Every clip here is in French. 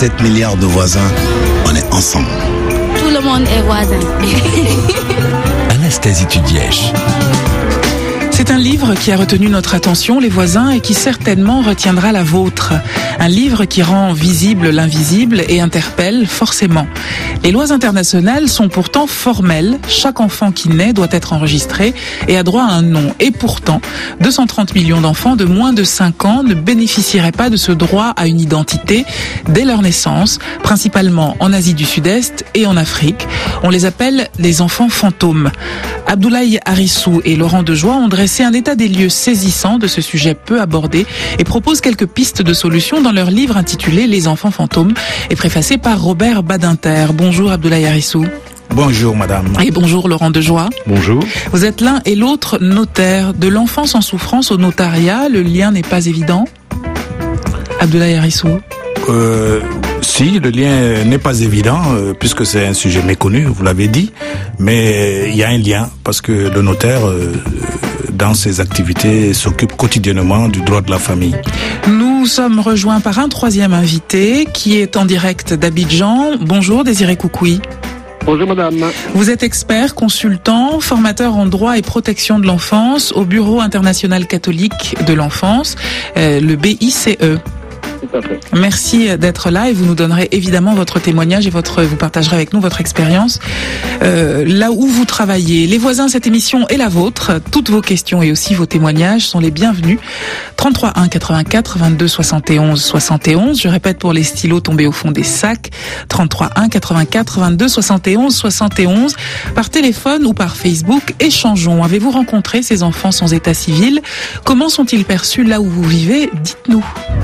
7 milliards de voisins, on est ensemble. Tout le monde est voisin. Anastasie Tudièche. C'est un livre qui a retenu notre attention, les voisins, et qui certainement retiendra la vôtre. Un livre qui rend visible l'invisible et interpelle forcément. Les lois internationales sont pourtant formelles. Chaque enfant qui naît doit être enregistré et a droit à un nom. Et pourtant, 230 millions d'enfants de moins de 5 ans ne bénéficieraient pas de ce droit à une identité dès leur naissance, principalement en Asie du Sud-Est et en Afrique. On les appelle les enfants fantômes. Abdoulaye Harissou et Laurent Dejoie ont dressé un état des lieux saisissant de ce sujet peu abordé et proposent quelques pistes de solutions dans leur livre intitulé Les enfants fantômes et préfacé par Robert Badinter. Bonjour Abdoulaye Harissou. Bonjour madame. Et bonjour Laurent Dejoie. Bonjour. Vous êtes l'un et l'autre notaire. De l'enfance en souffrance au notariat, le lien n'est pas évident. Abdoulaye Harissou. Si, le lien n'est pas évident, puisque c'est un sujet méconnu, vous l'avez dit, mais il y a un lien, parce que le notaire, dans ses activités, s'occupe quotidiennement du droit de la famille. Nous sommes rejoints par un troisième invité, qui est en direct d'Abidjan. Bonjour Désiré Koukoui. Bonjour madame. Vous êtes expert, consultant, formateur en droit et protection de l'enfance au Bureau international catholique de l'enfance, le BICE. Tout à fait. Merci d'être là et vous nous donnerez évidemment votre témoignage et vous partagerez avec nous votre expérience là où vous travaillez. Les voisins, cette émission est la vôtre. Toutes vos questions et aussi vos témoignages sont les bienvenus. 33 1 84 22 71 71. Je répète pour les stylos tombés au fond des sacs. 33 1 84 22 71 71. Par téléphone ou par Facebook, échangeons. Avez-vous rencontré ces enfants sans état civil? Comment sont-ils perçus là où vous vivez? Dites-nous.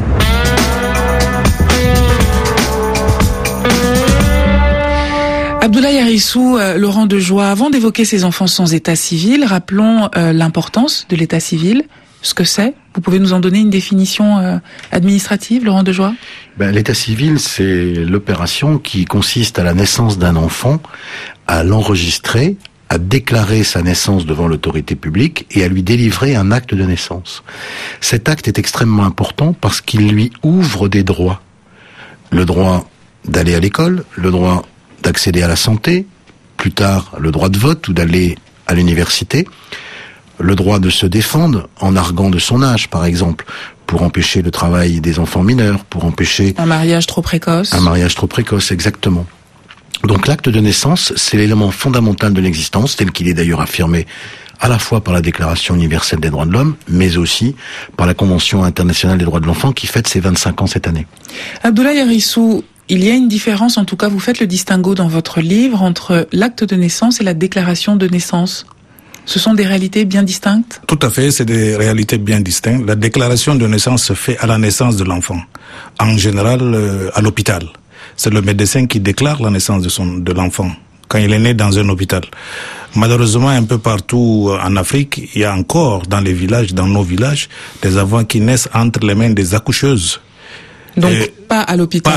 Abdoulaye Harissou, Laurent Dejoie, avant d'évoquer ces enfants sans état civil, rappelons l'importance de l'état civil, ce que c'est. Vous pouvez nous en donner une définition administrative, Laurent Dejoie? L'état civil, c'est l'opération qui consiste à la naissance d'un enfant, à l'enregistrer, à déclarer sa naissance devant l'autorité publique et à lui délivrer un acte de naissance. Cet acte est extrêmement important parce qu'il lui ouvre des droits. Le droit d'aller à l'école, le droit d'accéder à la santé, plus tard le droit de vote ou d'aller à l'université, le droit de se défendre en arguant de son âge, par exemple, pour empêcher le travail des enfants mineurs, pour empêcher... Un mariage trop précoce. Un mariage trop précoce, exactement. Donc l'acte de naissance, c'est l'élément fondamental de l'existence, tel qu'il est d'ailleurs affirmé à la fois par la Déclaration universelle des droits de l'homme, mais aussi par la Convention internationale des droits de l'enfant qui fête ses 25 ans cette année. Abdoulaye Harissou, il y a une différence, en tout cas vous faites le distinguo dans votre livre, entre l'acte de naissance et la déclaration de naissance. Ce sont des réalités bien distinctes? Tout à fait, c'est des réalités bien distinctes. La déclaration de naissance se fait à la naissance de l'enfant, en général à l'hôpital. C'est le médecin qui déclare la naissance de l'enfant quand il est né dans un hôpital. Malheureusement, un peu partout en Afrique, il y a encore dans les villages, dans nos villages, des enfants qui naissent entre les mains des accoucheuses. Donc pas à l'hôpital,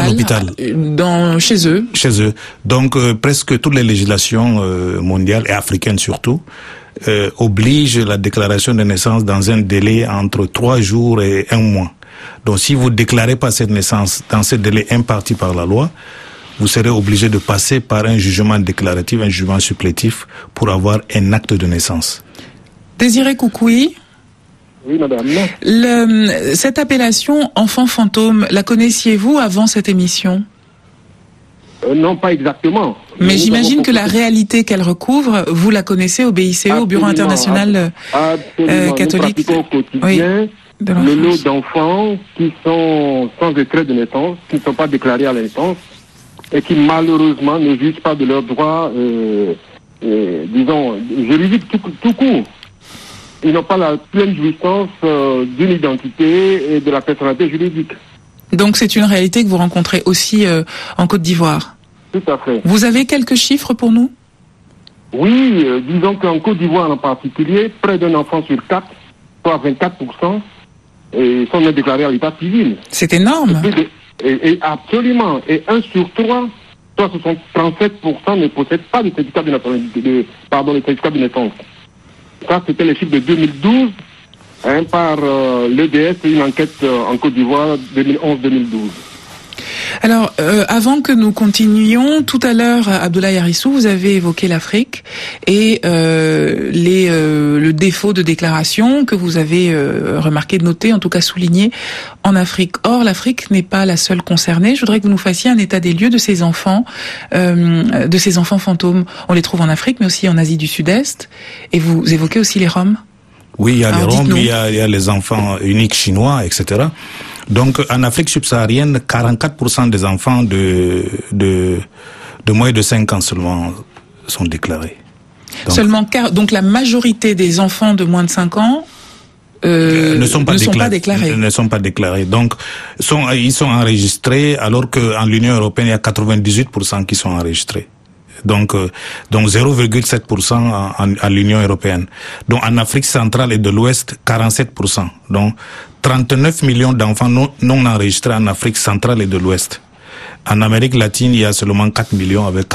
chez eux. Chez eux. Donc presque toutes les législations mondiales et africaines surtout obligent la déclaration de naissance dans un délai entre 3 jours et 1 mois. Donc si vous déclarez pas cette naissance dans ce délai imparti par la loi, vous serez obligé de passer par un jugement déclaratif, un jugement supplétif pour avoir un acte de naissance. Désiré Koukoui. Oui, madame. Cette appellation enfant fantôme, la connaissiez-vous avant cette émission? Non, pas exactement. Mais j'imagine que la réalité qu'elle recouvre, vous la connaissez au BICE, au Bureau international catholique. Nous pratiquons au quotidien le lot d'enfants qui sont sans extrait de naissance, qui ne sont pas déclarés à la naissance et qui malheureusement ne jouissent pas de leurs droits, disons, juridiques tout court. Ils n'ont pas la pleine jouissance d'une identité et de la personnalité juridique. Donc c'est une réalité que vous rencontrez aussi en Côte d'Ivoire. Tout à fait. Vous avez quelques chiffres pour nous? Oui, disons qu'en Côte d'Ivoire en particulier, près d'un enfant sur 4, soit 24%, sont déclarés à l'état civil. C'est énorme. Et absolument. Et 1 sur 3, soit ce sont 37% ne possèdent pas de certificat de naissance. Ça, c'était les chiffres de 2012, par l'EDS, une enquête en Côte d'Ivoire 2011-2012. Alors, avant que nous continuions, tout à l'heure, Abdoulaye Harissou, vous avez évoqué l'Afrique et le défaut de déclaration que vous avez remarqué, noté, en tout cas souligné en Afrique. Or, l'Afrique n'est pas la seule concernée. Je voudrais que vous nous fassiez un état des lieux de ces enfants fantômes. On les trouve en Afrique, mais aussi en Asie du Sud-Est. Et vous évoquez aussi les Roms. Oui, il y a Alors, les Roms, il y a les enfants uniques chinois, etc. Donc, en Afrique subsaharienne, 44% des enfants de moins de 5 ans seulement sont déclarés. Donc la majorité des enfants de moins de 5 ans ne sont pas déclarés. Donc, ils sont enregistrés, alors qu'en l'Union européenne, il y a 98% qui sont enregistrés. Donc 0,7% à l'Union européenne. Donc en Afrique centrale et de l'Ouest, 47%. Donc 39 millions d'enfants non enregistrés en Afrique centrale et de l'Ouest. En Amérique latine, il y a seulement 4 millions avec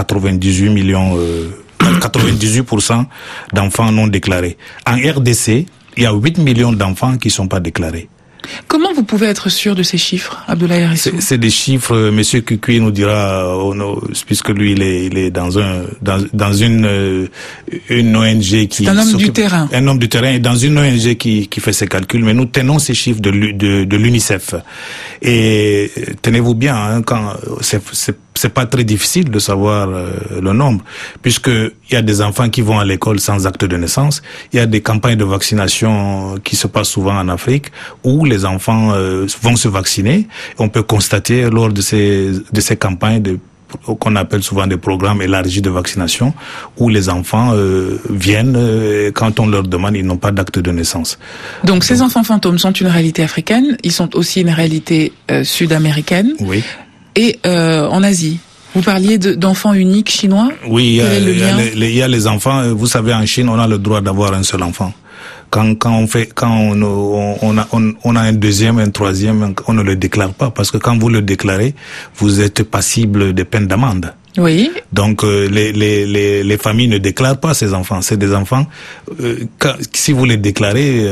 98% d'enfants non déclarés. En RDC, il y a 8 millions d'enfants qui sont pas déclarés. Comment vous pouvez être sûr de ces chiffres, Abdoulaye Harissou? C'est des chiffres, Monsieur Kukui nous dira, puisque lui il est dans une ONG qui. C'est un homme du terrain. Un homme du terrain et dans une ONG qui fait ses calculs. Mais nous tenons ces chiffres de l'UNICEF. Et tenez-vous bien, hein, quand c'est pas très difficile de savoir le nombre, puisque il y a des enfants qui vont à l'école sans acte de naissance. Il y a des campagnes de vaccination qui se passent souvent en Afrique où les enfants vont se vacciner. On peut constater lors de ces campagnes qu'on appelle souvent des programmes élargis de vaccination, où les enfants viennent, quand on leur demande, ils n'ont pas d'acte de naissance. Donc ces enfants fantômes sont une réalité africaine, ils sont aussi une réalité sud-américaine. Oui. Et en Asie, vous parliez d'enfants uniques chinois. Oui, il y a les enfants. Vous savez, en Chine, on a le droit d'avoir un seul enfant. Quand on a un deuxième, un troisième, on ne le déclare pas, parce que quand vous le déclarez, vous êtes passible de peine d'amende. Oui. Donc les familles ne déclarent pas ces enfants. C'est des enfants. Si vous les déclarez.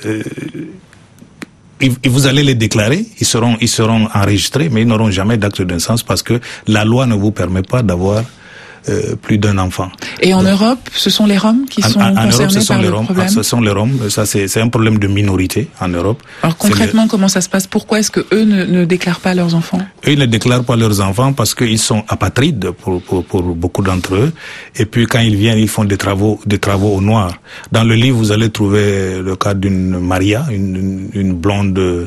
Vous allez les déclarer, ils seront enregistrés, mais ils n'auront jamais d'acte de naissance parce que la loi ne vous permet pas d'avoir plus d'un enfant. Et en Europe, ce sont les Roms qui sont concernés par le problème. Ce sont les Roms. Ça, c'est un problème de minorité en Europe. Alors concrètement, comment ça se passe? Pourquoi est-ce que eux ne déclarent pas leurs enfants? Eux, ils ne déclarent pas leurs enfants parce qu'ils sont apatrides pour beaucoup d'entre eux. Et puis quand ils viennent, ils font des travaux au noir. Dans le livre, vous allez trouver le cas d'une Maria, une blonde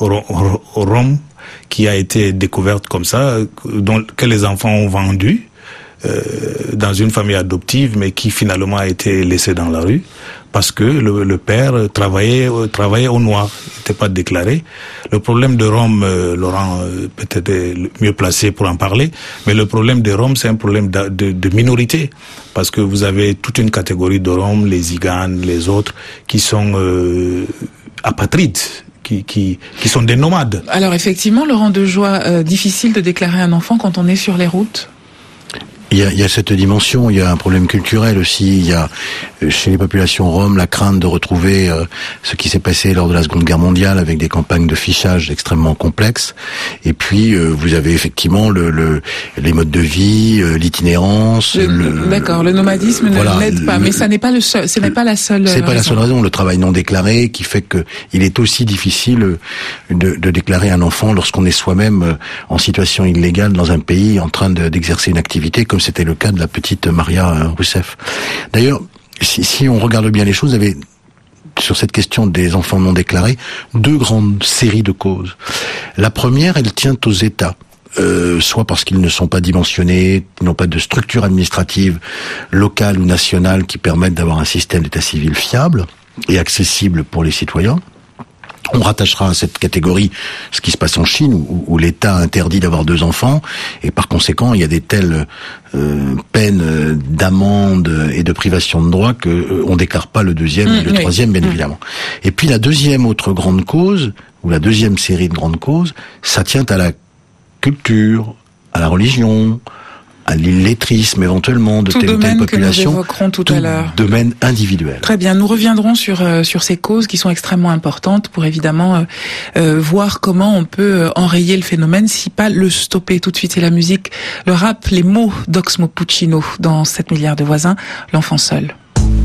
Rom qui a été découverte comme ça, que les enfants ont vendu. Dans une famille adoptive, mais qui finalement a été laissé dans la rue parce que le père travaillait au noir, il n'était pas déclaré. Le problème de Rome, Laurent peut-être est mieux placé pour en parler, mais le problème de Rome, c'est un problème de minorité, parce que vous avez toute une catégorie de Roms, les Ziganes, les autres, qui sont apatrides. Qui sont des nomades. Alors effectivement, Laurent Dejoie, difficile de déclarer un enfant quand on est sur les routes. Il y a cette dimension, il y a un problème culturel aussi, il y a chez les populations roms la crainte de retrouver ce qui s'est passé lors de la Seconde Guerre mondiale avec des campagnes de fichage extrêmement complexes. Et puis vous avez effectivement les modes de vie, l'itinérance. D'accord, le nomadisme n'aide pas, mais ça n'est pas le seul, ce n'est pas la seule. C'est pas la seule raison. Le travail non déclaré qui fait que il est aussi difficile de déclarer un enfant lorsqu'on est soi-même en situation illégale dans un pays en train d'exercer une activité comme c'était le cas de la petite Maria Roussef. D'ailleurs, si on regarde bien les choses, vous avez, sur cette question des enfants non déclarés, deux grandes séries de causes. La première, elle tient aux États. Soit parce qu'ils ne sont pas dimensionnés, ils n'ont pas de structure administrative locale ou nationale qui permettent d'avoir un système d'état civil fiable et accessible pour les citoyens. On rattachera à cette catégorie ce qui se passe en Chine, où l'État interdit d'avoir 2 enfants, et par conséquent, il y a des telles peines d'amende et de privation de droit que on déclare pas le deuxième et le troisième, bien évidemment. Et puis la deuxième autre grande cause, ou la deuxième série de grandes causes, ça tient à la culture, à la religion, à l'illettrisme éventuellement de tout telle ou telle population. Que nous évoquerons tout à l'heure. Domaine individuel. Très bien, nous reviendrons sur ces causes qui sont extrêmement importantes pour évidemment voir comment on peut enrayer le phénomène, si pas le stopper. Tout de suite, c'est la musique, le rap, les mots d'Oxmo Puccino dans 7 milliards de voisins, l'enfant seul.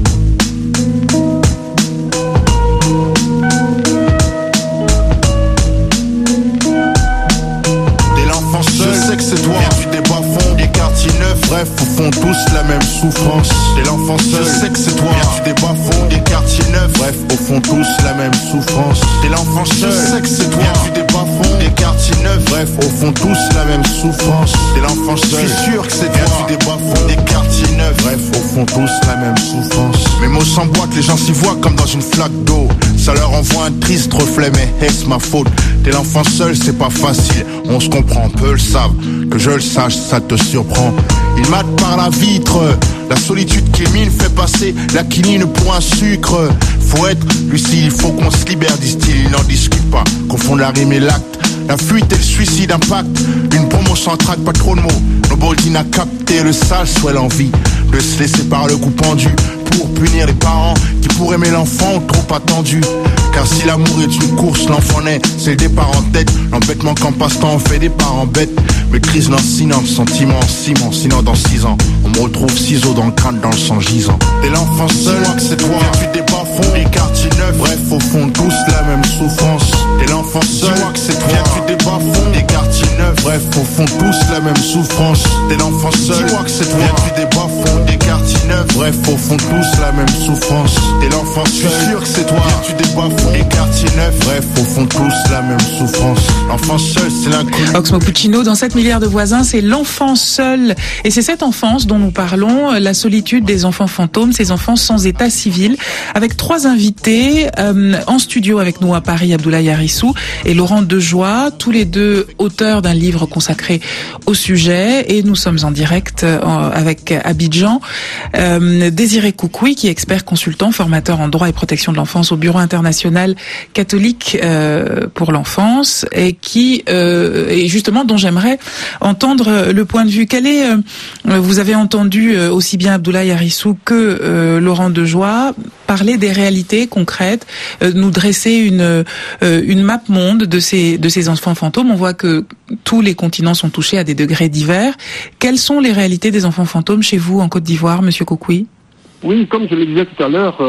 Je sais que c'est toi, viens du débat fond, des quartiers neufs, bref, au fond tous la même souffrance. T'es l'enfant seul, je sais que c'est toi, viens du débat fond, des quartiers neufs, bref, au fond tous la même souffrance. T'es l'enfant seul, je sais que c'est toi, viens du débat fond, des quartiers neufs, bref, au fond tous la même souffrance. T'es l'enfant seul, je suis sûr que c'est toi, viens du débat fond, des quartiers neufs, bref, au fond tous la même souffrance. Mes mots s'emboîtent, les gens s'y voient comme dans une flaque d'eau. Ça leur envoie un triste reflet, mais est-ce ma faute? T'es l'enfant seul, c'est pas facile, on se comprend, peu le savent. Que je le sache, ça te surprend. Il mate par la vitre, la solitude qu'il mine fait passer la quinine pour un sucre. Faut être lucide, il faut qu'on se libère, disent-ils, ils n'en discutent pas. Confondent la rime et l'acte, la fuite et le suicide impact. Une promo sans trac, pas trop de mots. Noboldine a capté le sale, soit l'envie de se laisser par le coup pendu pour punir les parents qui pour aimer l'enfant ont trop attendu. Car si l'amour est une course, l'enfant naît, c'est le départ en tête. L'embêtement qu'en passe-temps on fait des parents bêtes. Maîtrise lancinante, sentiment en ciment. Sinon dans 6 ans, on me retrouve ciseaux dans le crâne, dans le sang gisant. T'es l'enfant seul, dis-moi que c'est toi, viens du débat fond, les quartiers neufs, bref au fond tous la même souffrance. T'es l'enfant seul, dis-moi que c'est toi, viens du débat fond, les quartiers neufs, bref au fond tous la même souffrance. T'es l'enfant seul, dis-moi que c'est toi, viens du débat fond, des quartiers neufs, bref au fond tous la même souffrance. T'es l'enfant seul, je suis sûr que c'est toi, viens du débat fond, les quartiers neufs, bref au fond tous la même souffrance. L'enfant seul, c'est l'inconnu. Oxmo Puccino dans 7 milliards de voisins, c'est l'enfant seul. Et c'est cette enfance dont nous parlons, la solitude des enfants fantômes, ces enfants sans état civil, avec 3 invités en studio avec nous à Paris, Abdoulaye Harissou et Laurent Dejoie, tous les deux auteurs d'un livre consacré au sujet. Et nous sommes en direct avec Abidjan, Désiré Koukoui, qui est expert consultant, formateur en droit et protection de l'enfance au Bureau international catholique pour l'enfance, et qui et justement dont j'aimerais entendre le point de vue. Vous avez entendu aussi bien Abdoulaye Harissou que Laurent Dejoie parler des réalités concrètes, nous dresser une map monde de ces enfants fantômes. On voit que tous les continents sont touchés à des degrés divers. Quelles sont les réalités des enfants fantômes chez vous en Côte d'Ivoire, Monsieur Koukoui? Oui, comme je le disais tout à l'heure,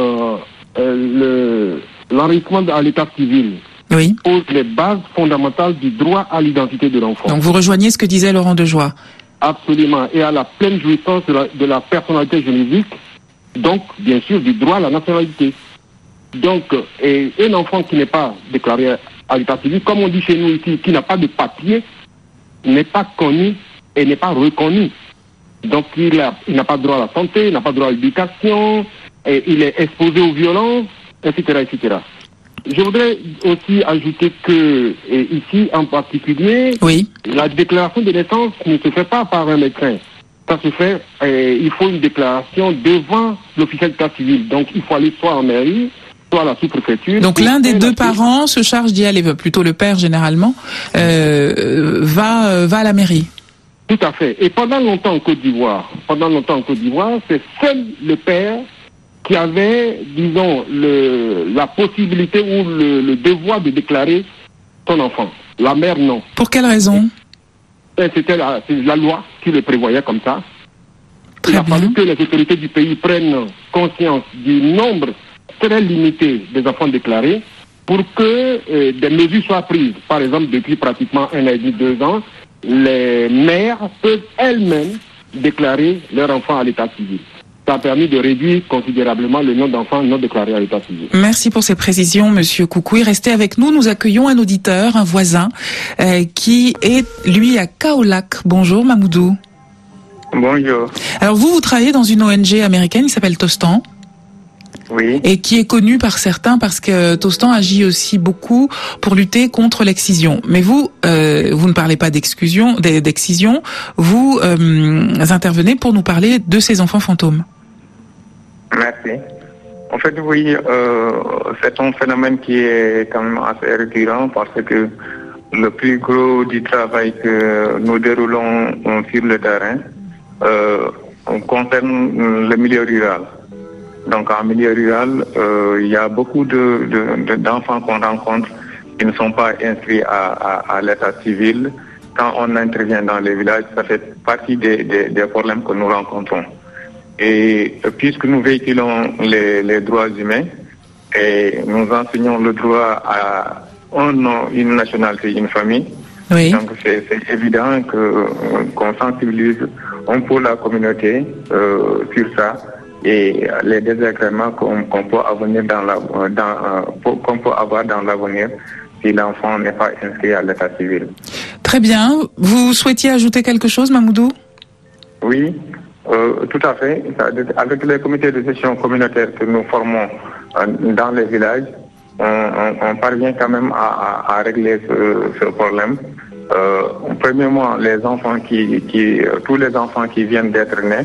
l'enregistrement à l'état civil pose les bases fondamentales du droit à l'identité de l'enfant. Donc vous rejoignez ce que disait Laurent Dejoie? Absolument, et à la pleine jouissance de la personnalité juridique, donc bien sûr du droit à la nationalité. Donc, un enfant qui n'est pas déclaré à l'état civil, comme on dit chez nous ici, qui n'a pas de papier, n'est pas connu et n'est pas reconnu. Donc il n'a pas droit à la santé, il n'a pas droit à l'éducation, et il est exposé aux violences, etc., etc. Je voudrais aussi ajouter que, ici en particulier, la déclaration de naissance ne se fait pas par un médecin. Ça se fait, il faut une déclaration devant l'officiel d'état civil. Donc il faut aller soit en mairie, soit à la sous-préfecture. Donc l'un des deux parents se charge d'y aller, plutôt le père généralement, va à la mairie. Tout à fait. Et pendant longtemps en Côte d'Ivoire, c'est seul le père qui avait, disons, la possibilité ou le devoir de déclarer son enfant. La mère, non. Pour quelle raison? C'était la loi qui le prévoyait comme ça. Très Il a fallu que les autorités du pays prennent conscience du nombre très limité des enfants déclarés pour que des mesures soient prises. Par exemple, depuis pratiquement 1 an et demi, 2 ans, les mères peuvent elles-mêmes déclarer leur enfant à l'état civil. Ça a permis de réduire considérablement le nombre d'enfants non déclarés à l'état civil. Merci pour ces précisions, Monsieur Koukoui. Restez avec nous. Nous accueillons un auditeur, un voisin, qui est, lui, à Kaolack. Bonjour, Mamoudou. Bonjour. Alors, vous travaillez dans une ONG américaine qui s'appelle Tostan. Oui. Et qui est connue par certains parce que Tostan agit aussi beaucoup pour lutter contre l'excision. Mais vous ne parlez pas d'excision. Vous intervenez pour nous parler de ces enfants fantômes. Merci. En fait, oui, c'est un phénomène qui est quand même assez récurrent parce que le plus gros du travail que nous déroulons sur le terrain, concerne le milieu rural. Donc en milieu rural, il y a beaucoup d'enfants qu'on rencontre qui ne sont pas inscrits à l'état civil. Quand on intervient dans les villages, ça fait partie des problèmes que nous rencontrons. Et puisque nous véhiculons les droits humains et nous enseignons le droit à un nom, une nationalité, une famille, oui. Donc c'est évident qu'on sensibilise un peu la communauté sur ça et les désagréments qu'on peut avoir dans l'avenir si l'enfant n'est pas inscrit à l'état civil. Très bien. Vous souhaitiez ajouter quelque chose, Mamoudou? Oui, tout à fait. Avec les comités de gestion communautaire que nous formons dans les villages, on parvient quand même à régler ce problème. Premièrement, tous les enfants qui viennent d'être nés,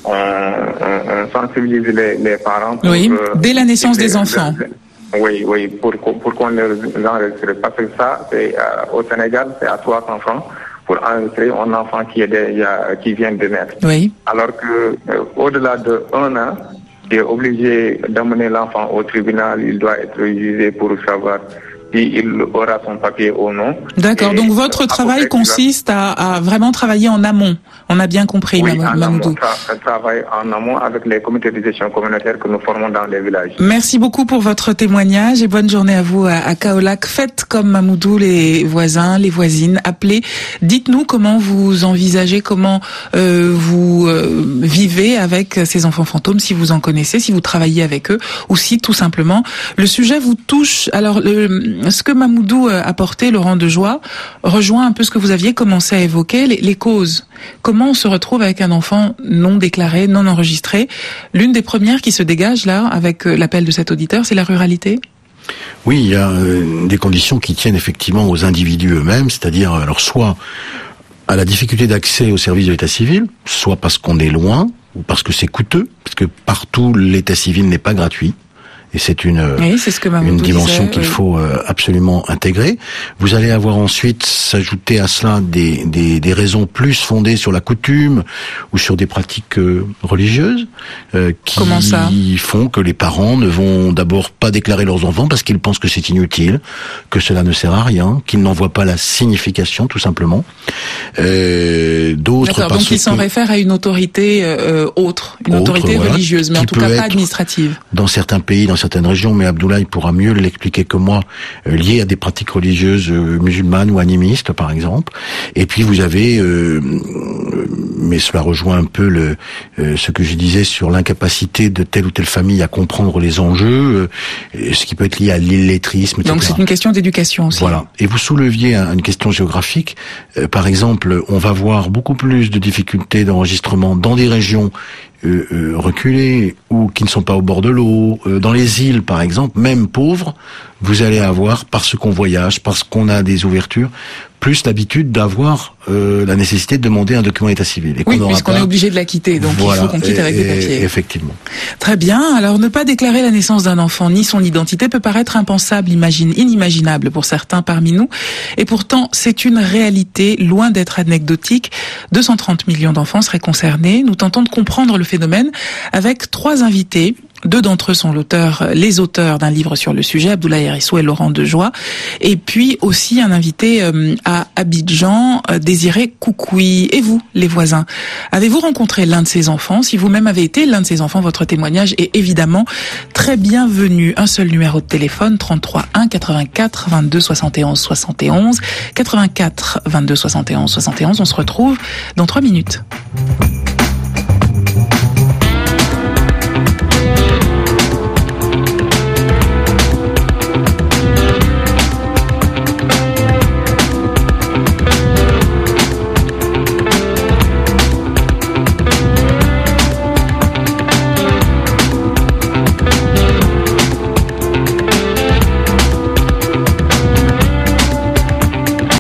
on sensibilise les parents. Oui, dès la naissance des enfants. Oui, pour qu'on les enregistre. Parce que ça, au Sénégal, c'est à 300 francs pour enregistrer un enfant qui vient de naître. Oui. Alors que au-delà de 1 an, il est obligé d'amener l'enfant au tribunal, il doit être jugé pour savoir s'il aura son papier ou non. D'accord, donc votre travail consiste à vraiment travailler en amont. On a bien compris, oui, Mamoudou. Travail en amont avec les comités de gestion communautaire que nous formons dans les villages. Merci beaucoup pour votre témoignage et bonne journée à vous à Kaolack. Faites comme Mamoudou, les voisins, les voisines, appelez. Dites-nous comment vous envisagez, comment vous vivez avec ces enfants fantômes, si vous en connaissez, si vous travaillez avec eux, ou si tout simplement le sujet vous touche. Alors, ce que Mamoudou a apporté, Laurent Dejoie, rejoint un peu ce que vous aviez commencé à évoquer, les causes. Comment on se retrouve avec un enfant non déclaré, non enregistré? L'une des premières qui se dégage là, avec l'appel de cet auditeur, c'est la ruralité. Oui, il y a des conditions qui tiennent effectivement aux individus eux-mêmes, c'est-à-dire alors soit à la difficulté d'accès au service de l'état civil, soit parce qu'on est loin, ou parce que c'est coûteux, parce que partout l'état civil n'est pas gratuit. Et c'est une dimension qu'il faut absolument intégrer. Vous allez avoir ensuite s'ajouter à cela des raisons plus fondées sur la coutume ou sur des pratiques religieuses qui font que les parents ne vont d'abord pas déclarer leurs enfants parce qu'ils pensent que c'est inutile, que cela ne sert à rien, qu'ils n'en voient pas la signification tout simplement. D'autres donc ils s'en réfèrent à une autorité autre, autorité religieuse, mais en tout cas pas administrative. Dans certains pays, dans certaines régions, mais Abdoulaye pourra mieux l'expliquer que moi, liées à des pratiques religieuses musulmanes ou animistes, par exemple. Et puis vous avez, mais cela rejoint un peu ce que je disais sur l'incapacité de telle ou telle famille à comprendre les enjeux, ce qui peut être lié à l'illettrisme, etc. Donc c'est une question d'éducation aussi. Voilà. Et vous souleviez une question géographique. Par exemple, on va voir beaucoup plus de difficultés d'enregistrement dans des régions reculées ou qui ne sont pas au bord de l'eau, dans les îles par exemple, même pauvres, vous allez avoir, parce qu'on voyage, parce qu'on a des ouvertures, plus l'habitude d'avoir la nécessité de demander un document d'état civil. Et oui, puisqu'on est obligé de la quitter, donc voilà, il faut qu'on quitte avec des papiers. Effectivement. Très bien. Alors, ne pas déclarer la naissance d'un enfant ni son identité peut paraître impensable, inimaginable pour certains parmi nous. Et pourtant, c'est une réalité loin d'être anecdotique. 230 millions d'enfants seraient concernés. Nous tentons de comprendre le phénomène avec 3 invités. 2 d'entre eux sont les auteurs d'un livre sur le sujet, Abdoulaye Erissou et Laurent Dejoie. Et puis aussi un invité à Abidjan, Désiré Koukoui. Et vous, les voisins, avez-vous rencontré l'un de ces enfants? Si vous-même avez été l'un de ces enfants, votre témoignage est évidemment très bienvenu. Un seul numéro de téléphone, 33 1 84 22 71 71, 84 22 71 71. On se retrouve dans 3 minutes.